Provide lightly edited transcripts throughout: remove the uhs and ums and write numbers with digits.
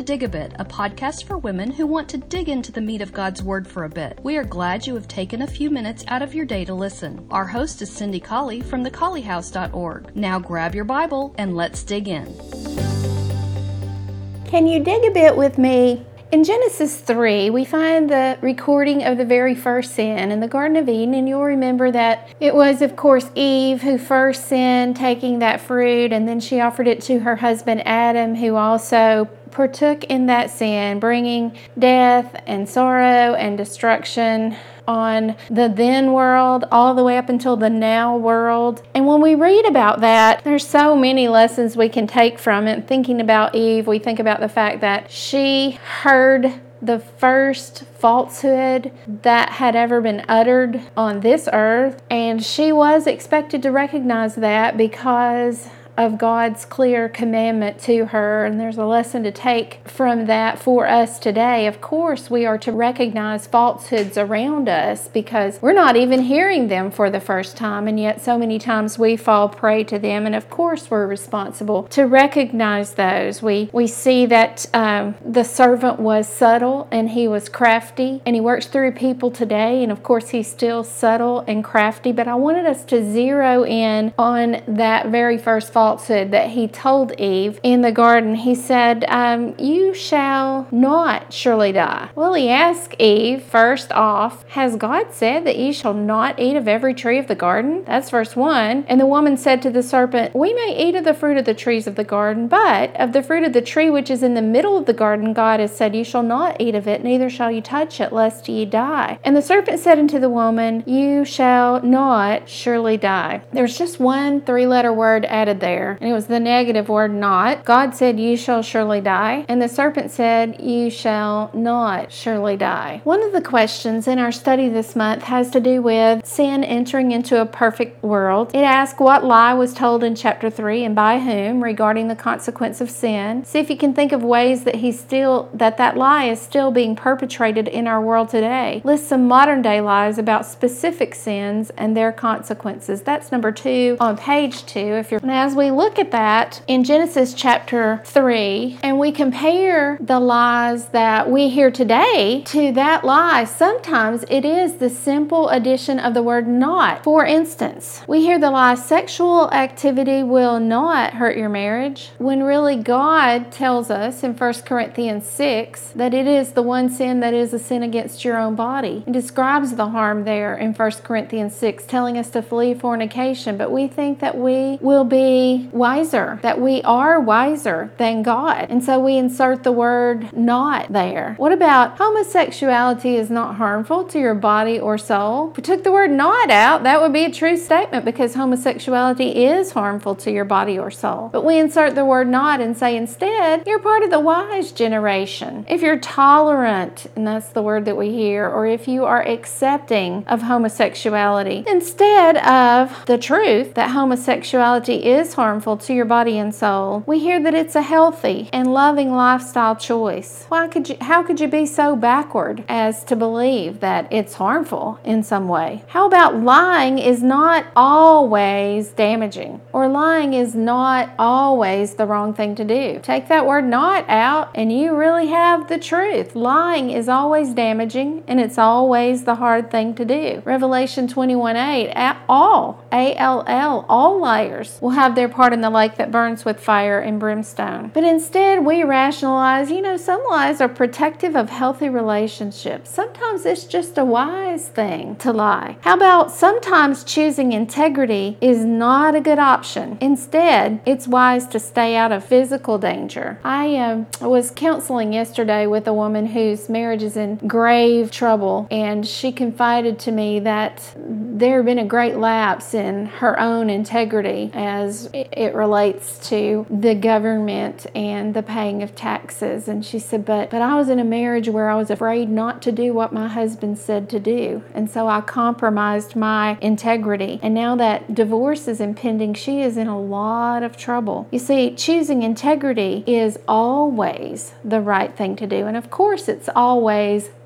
Dig a Bit, a podcast for women who want to dig into the meat of God's Word for a bit. We are glad you have taken a few minutes out of your day to listen. Our host is Cindy Colley from thecolleyhouse.org. Now grab your Bible and let's dig in. Can you dig a bit with me? In Genesis 3, we find the recording of the very first sin in the Garden of Eden, and you'll remember that it was, of course, Eve who first sinned, taking that fruit, and then she offered it to her husband Adam, who also partook in that sin, bringing death and sorrow and destruction on the then world all the way up until the now world. And when we read about that, there's so many lessons we can take from it. Thinking about Eve, we think about the fact that she heard the first falsehood that had ever been uttered on this earth, and she was expected to recognize that because of God's clear commandment to her, and there's a lesson to take from that for us today. Of course, we are to recognize falsehoods around us because we're not even hearing them for the first time, and yet so many times we fall prey to them, and of course we're responsible to recognize those. We see that the servant was subtle and he was crafty, and he works through people today, and of course he's still subtle and crafty, but I wanted us to zero in on that very first falsehood that he told Eve in the garden. He said, you shall not surely die. Well, he asked Eve, first off, has God said that ye shall not eat of every tree of the garden? That's verse 1. And the woman said to the serpent, we may eat of the fruit of the trees of the garden, but of the fruit of the tree which is in the middle of the garden, God has said, you shall not eat of it, neither shall you touch it, lest ye die. And the serpent said unto the woman, you shall not surely die. There's just one three-letter word added there, and it was the negative word not. God said, you shall surely die. And the serpent said, you shall not surely die. One of the questions in our study this month has to do with sin entering into a perfect world. It asks what lie was told in chapter 3 and by whom regarding the consequence of sin. See if you can think of ways that that lie is still being perpetrated in our world today. List some modern day lies about specific sins and their consequences. That's number 2 on page 2. And as we look at that in Genesis chapter 3 and we compare the lies that we hear today to that lie, sometimes it is the simple addition of the word not. For instance, we hear the lie, sexual activity will not hurt your marriage, when really God tells us in 1 Corinthians 6 that it is the one sin that is a sin against your own body. It describes the harm there in 1 Corinthians 6, telling us to flee fornication, but we think that we will be wiser, that we are wiser than God. And so we insert the word not there. What about homosexuality is not harmful to your body or soul? If we took the word not out, that would be a true statement because homosexuality is harmful to your body or soul. But we insert the word not and say instead, you're part of the wise generation. If you're tolerant, and that's the word that we hear, or if you are accepting of homosexuality, instead of the truth that homosexuality is harmful to your body and soul, we hear that it's a healthy and loving lifestyle choice. How could you be so backward as to believe that it's harmful in some way? How about lying is not always damaging, or lying is not always the wrong thing to do? Take that word not out and you really have the truth. Lying is always damaging and it's always the hard thing to do. Revelation 21:8, all liars will have their part in the lake that burns with fire and brimstone. But instead we rationalize, some lies are protective of healthy relationships. Sometimes it's just a wise thing to lie. How about sometimes choosing integrity is not a good option. Instead, it's wise to stay out of physical danger. I was counseling yesterday with a woman whose marriage is in grave trouble, and she confided to me that there had been a great lapse in her own integrity as it relates to the government and the paying of taxes. And she said, but I was in a marriage where I was afraid not to do what my husband said to do. And so I compromised my integrity. And now that divorce is impending, she is in a lot of trouble. You see, choosing integrity is always the right thing to do. And of course, it's always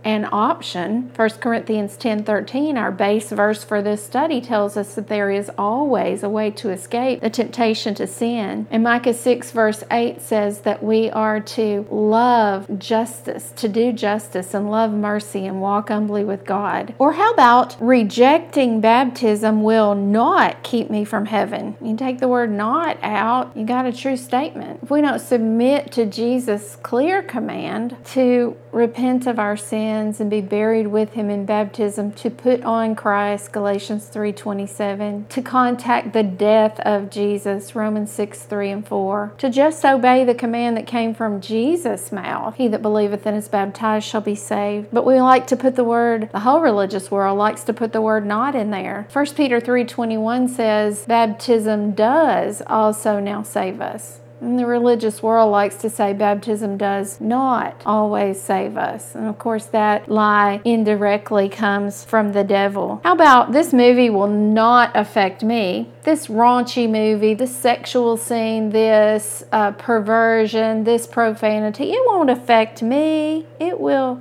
an option. 1 Corinthians 10:13, our base verse for this study, tells us that there is always a way to escape the temptation to sin. And Micah 6 verse 8 says that we are to love justice, to do justice and love mercy and walk humbly with God. Or how about rejecting baptism will not keep me from heaven? You take the word not out, you got a true statement. If we don't submit to Jesus' clear command to repent of our sins and be buried with him in baptism, to put on Christ, Galatians 3:27, to contact the death of Jesus, Romans 6:3 and 4, to just obey the command that came from Jesus' mouth, he that believeth and is baptized shall be saved. But we like to put the word, the whole religious world likes to put the word not in there. 1 Peter 3:21 says, baptism does also now save us. And the religious world likes to say baptism does not always save us. And of course that lie indirectly comes from the devil. How about this movie will not affect me? This raunchy movie, this sexual scene, this perversion, this profanity, it won't affect me. It will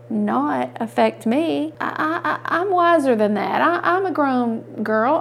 not affect me. I'm wiser than that. I'm a grown girl.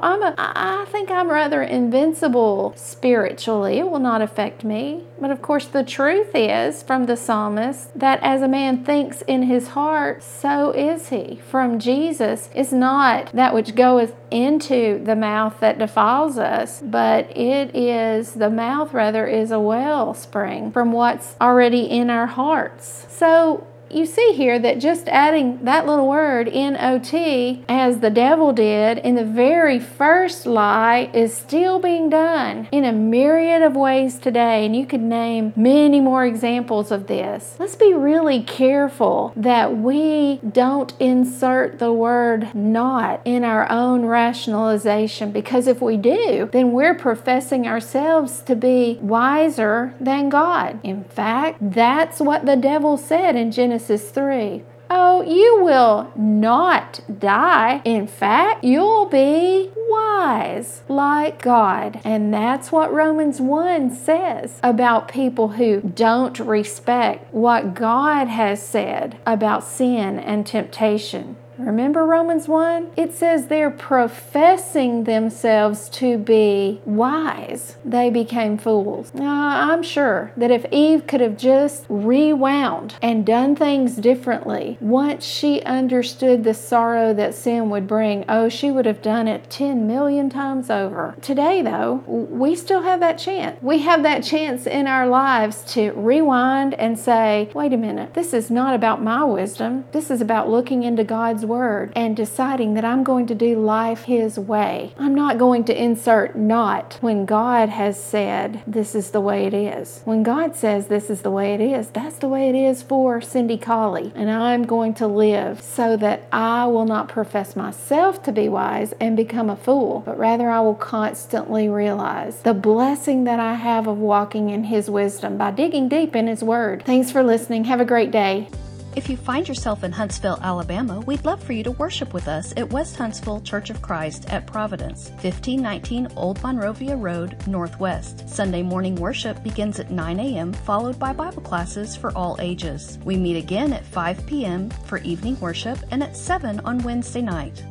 I think I'm rather invincible spiritually. It will not affect me. But of course the truth is from the psalmist that as a man thinks in his heart, so is he. From Jesus is not that which goeth into the mouth that defiles us, but it is, the mouth rather is a wellspring from what's already in our hearts. So you see here that just adding that little word, N-O-T, as the devil did in the very first lie, is still being done in a myriad of ways today. And you could name many more examples of this. Let's be really careful that we don't insert the word not in our own rationalization, because if we do, then we're professing ourselves to be wiser than God. In fact, that's what the devil said in Genesis 3. Oh, you will not die. In fact, you'll be wise like God. And that's what Romans 1 says about people who don't respect what God has said about sin and temptation. Remember Romans 1? It says they're professing themselves to be wise. They became fools. Now, I'm sure that if Eve could have just rewound and done things differently, once she understood the sorrow that sin would bring, oh, she would have done it 10 million times over. Today, though, we still have that chance. We have that chance in our lives to rewind and say, wait a minute, this is not about my wisdom. This is about looking into God's Word and deciding that I'm going to do life His way. I'm not going to insert not when God has said this is the way it is. When God says this is the way it is, that's the way it is for Cindy Colley. And I'm going to live so that I will not profess myself to be wise and become a fool, but rather I will constantly realize the blessing that I have of walking in His wisdom by digging deep in His Word. Thanks for listening. Have a great day. If you find yourself in Huntsville, Alabama, we'd love for you to worship with us at West Huntsville Church of Christ at Providence, 1519 Old Monrovia Road, Northwest. Sunday morning worship begins at 9 a.m., followed by Bible classes for all ages. We meet again at 5 p.m. for evening worship and at 7 on Wednesday night.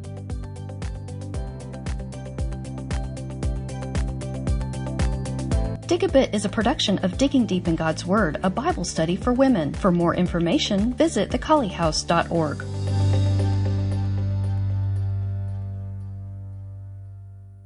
Dig a Bit is a production of Digging Deep in God's Word, a Bible study for women. For more information, visit thecolleyhouse.org.